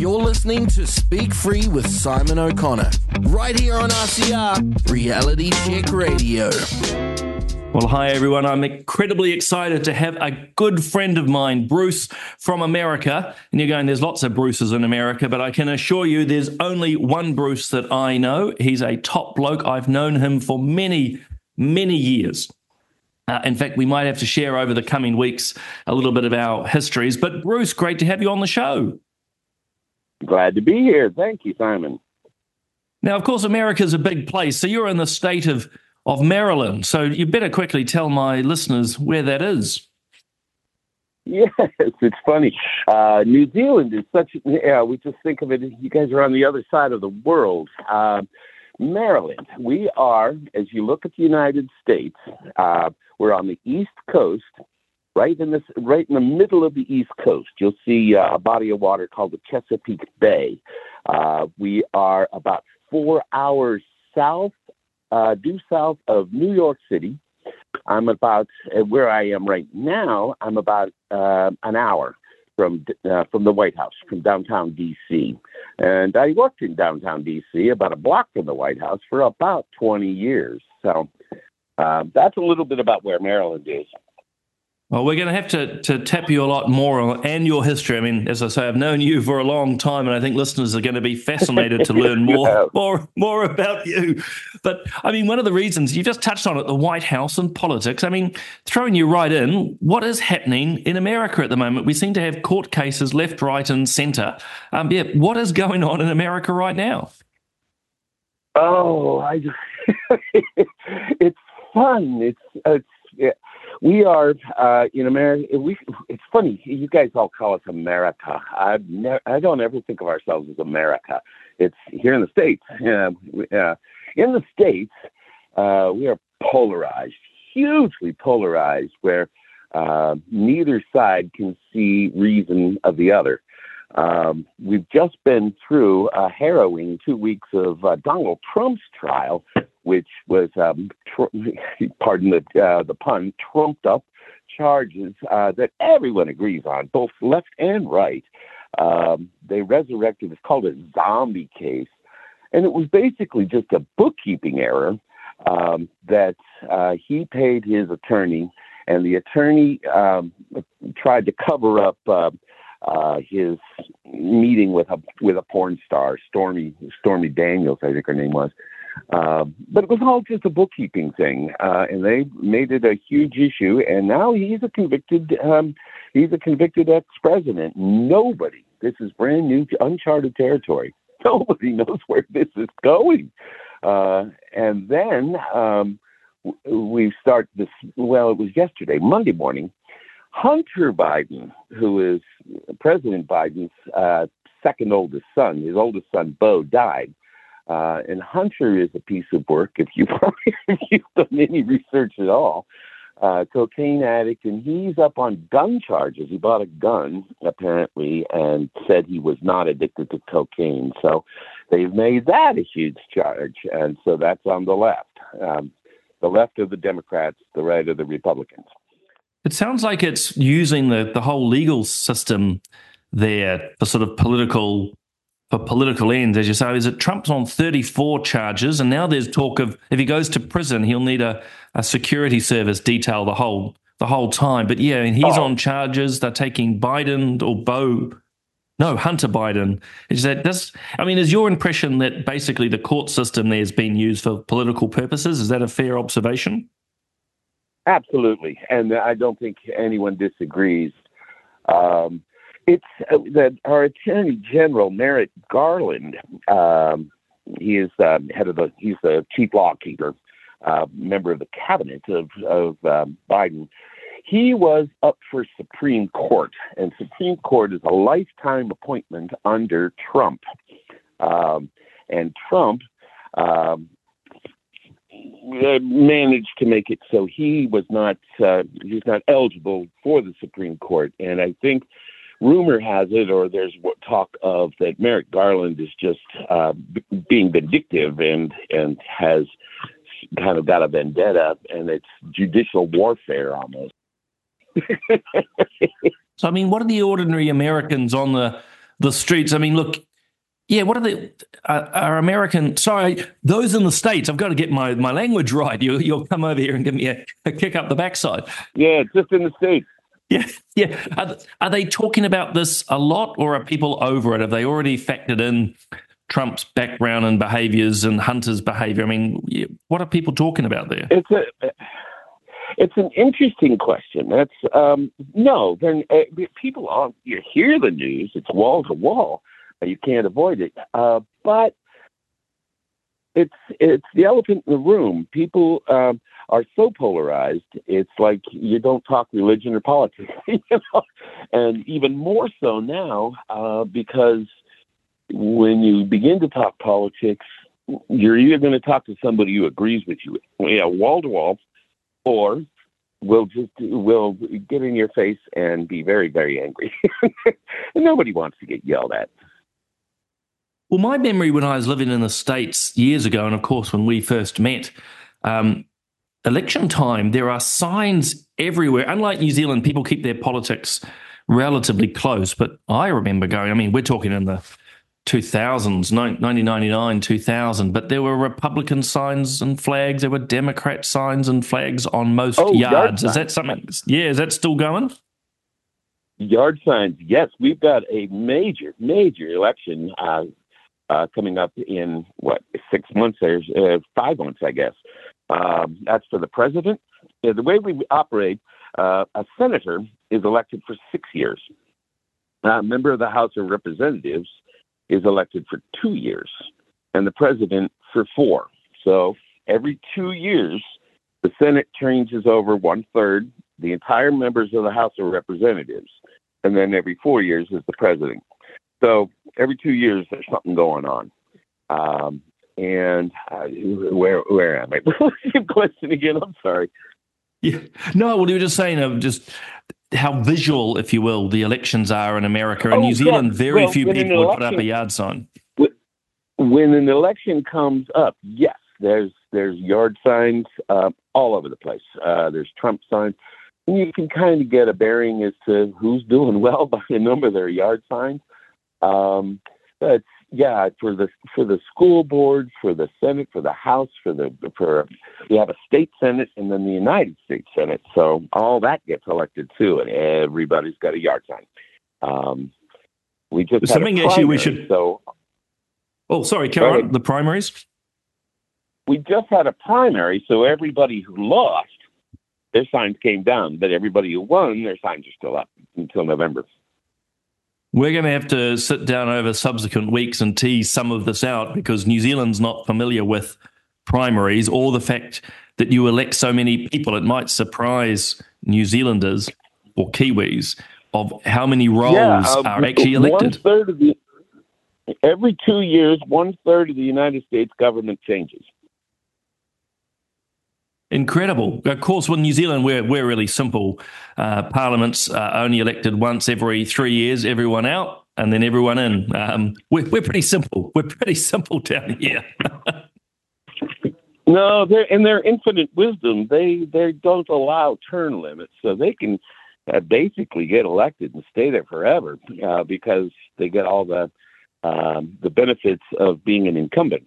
You're listening to Speak Free with Simon O'Connor, right here on RCR, Reality Check Radio. Well, hi everyone. I'm incredibly excited to have a good friend of mine, Bruce from America. And you're going, there's lots of Bruces in America, but I can assure you there's only one Bruce that I know. He's a top bloke. I've known him for many, many years. In fact, we might have to share over the coming weeks a little bit of our histories. But Bruce, great to have you on the show. Glad to be here. Thank you, Simon. Now, of course, America's a big place. So you're in the state of Maryland. So you better quickly tell my listeners where that is. Yes, it's funny. New Zealand is we just think of it as you guys are on the other side of the world. Maryland, we are, as you look at the United States, we're on the East Coast, right in the middle of the East Coast. You'll see a body of water called the Chesapeake Bay. We are about 4 hours due south of New York City. I'm about where I am right now. I'm about an hour from the White House, from downtown D.C. And I worked in downtown D.C., about a block from the White House, for about 20 years. So that's a little bit about where Maryland is. Well, we're going to have to tap you a lot more and your history. I mean, as I say, I've known you for a long time, and I think listeners are going to be fascinated to learn more about you. But, I mean, one of the reasons, you just touched on it, the White House and politics. I mean, throwing you right in, what is happening in America at the moment? We seem to have court cases left, right, and centre. What is going on in America right now? Oh, it's fun. We are in America. It's funny. You guys all call us America. I don't ever think of ourselves as America. It's here in the States. In the States, we are polarized, hugely polarized, where neither side can see reason of the other. We've just been through a harrowing 2 weeks of Donald Trump's trial, which was, pardon the pun, trumped up charges that everyone agrees on, both left and right. They resurrected, it's called a zombie case. And it was basically just a bookkeeping error that he paid his attorney, and the attorney tried to cover up his meeting with a porn star, Stormy Daniels, I think her name was. But it was all just a bookkeeping thing, and they made it a huge issue. And now he's a convicted ex-president. This is brand new, uncharted territory. Nobody knows where this is going. And then we start this. Well, it was yesterday, Monday morning. Hunter Biden, who is President Biden's second oldest son, his oldest son, Beau, died. And Hunter is a piece of work, if you've done any research at all. Cocaine addict, and he's up on gun charges. He bought a gun, apparently, and said he was not addicted to cocaine. So they've made that a huge charge. And so that's on the left. The left of the Democrats, the right of the Republicans. It sounds like it's using the whole legal system there for sort of political ends, as you say. Is it Trump's on 34 charges, and now there's talk of if he goes to prison, he'll need a security service detail the whole time. But yeah, and he's on charges. They're taking Hunter Biden. Is your impression that basically the court system there is being used for political purposes? Is that a fair observation? Absolutely, and I don't think anyone disagrees. It's that our Attorney General Merrick Garland. He is he's the chief lawkeeper, member of the cabinet of Biden. He was up for Supreme Court, and Supreme Court is a lifetime appointment under Trump, and Trump managed to make it so he was not eligible for the Supreme Court. And I think rumor has it, or there's talk of, that Merrick Garland is just being vindictive and has kind of got a vendetta, and it's judicial warfare almost. So, I mean, what are the ordinary Americans on the the streets. I mean, look, yeah, what are the are American? Sorry, those in the States. I've got to get my language right. You'll come over here and give me a kick up the backside. Yeah, just in the States. Yeah, yeah. Are they talking about this a lot, or are people over it? Have they already factored in Trump's background and behaviors and Hunter's behavior? I mean, what are people talking about there? It's an interesting question. That's no. Then people you hear the news. It's wall to wall. You can't avoid it. But it's the elephant in the room. People are so polarized. It's like you don't talk religion or politics, and even more so now because when you begin to talk politics, you're either going to talk to somebody who agrees with you, wall to wall, or we'll get in your face and be very, very angry. And nobody wants to get yelled at. Well, my memory when I was living in the States years ago, and of course when we first met, election time, there are signs everywhere. Unlike New Zealand, people keep their politics relatively close. But I remember going, I mean, we're talking in the 2000s, 1999, 2000, but there were Republican signs and flags. There were Democrat signs and flags on most yards. Is that something? Yeah, is that still going? Yard signs, yes. We've got a major election coming up in 6 months? 5 months, I guess. That's for the president. The way we operate, a senator is elected for 6 years. A member of the House of Representatives is elected for 2 years, and the president for 4. So every 2 years, the Senate changes over 1/3, the entire members of the House of Representatives, and then every 4 years is the president. So every 2 years, there's something going on. And where am I? Your question again? I'm sorry. Yeah. No, well, you were just saying of just how visual, if you will, the elections are in America. In New Zealand, very few people would put up a yard sign. When an election comes up, yes, there's yard signs all over the place. There's Trump signs. And you can kind of get a bearing as to who's doing well by the number of their yard signs. But yeah, for the school board, for the Senate, for the House, we have a state Senate and then the United States Senate. So all that gets elected too, and everybody's got a yard sign. We just something had a actually primary, we should. So, oh, sorry, carry on. The primaries. We just had a primary, so everybody who lost, their signs came down, but everybody who won, their signs are still up until November. We're going to have to sit down over subsequent weeks and tease some of this out because New Zealand's not familiar with primaries or the fact that you elect so many people. It might surprise New Zealanders or Kiwis of how many roles are actually elected. Every 2 years, 1/3 of the United States government changes. Incredible. Of course, with New Zealand, we're really simple. Parliament's only elected once every 3 years, everyone out, and then everyone in. We're pretty simple. We're pretty simple down here. No, in their infinite wisdom, they don't allow term limits, so they can basically get elected and stay there forever because they get all the benefits of being an incumbent.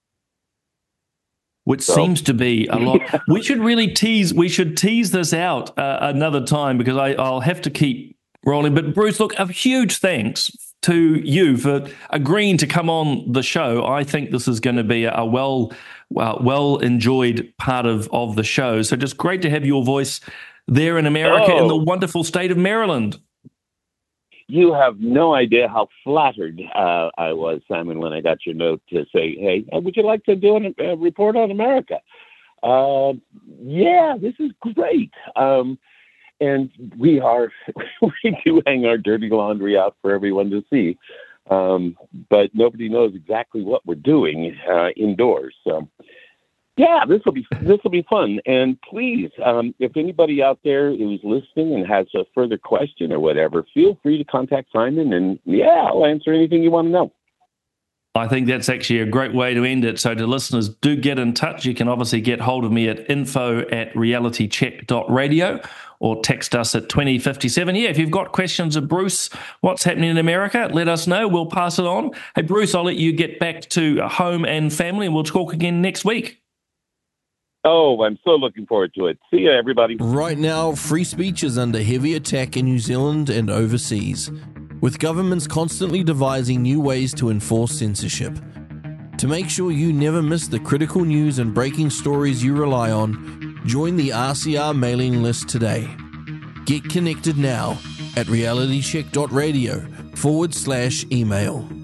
Which seems to be a lot. Yeah. We should tease this out another time because I'll have to keep rolling. But Bruce, look, a huge thanks to you for agreeing to come on the show. I think this is going to be a well enjoyed part of the show. So just great to have your voice there in America, in the wonderful state of Maryland. You have no idea how flattered I was, Simon, when I got your note to say, hey, would you like to do a report on America? Yeah, this is great. And we do hang our dirty laundry out for everyone to see. But nobody knows exactly what we're doing indoors. So, yeah, this will be fun. And please, if anybody out there who's listening and has a further question or whatever, feel free to contact Simon. And yeah, I'll answer anything you want to know. I think that's actually a great way to end it. So to listeners, do get in touch. You can obviously get hold of me at info@realitycheck.radio or text us at 2057. Yeah, if you've got questions of Bruce, what's happening in America, let us know. We'll pass it on. Hey, Bruce, I'll let you get back to home and family, and we'll talk again next week. Oh, I'm so looking forward to it. See you, everybody. Right now, free speech is under heavy attack in New Zealand and overseas, with governments constantly devising new ways to enforce censorship. To make sure you never miss the critical news and breaking stories you rely on, join the RCR mailing list today. Get connected now at realitycheck.radio/email.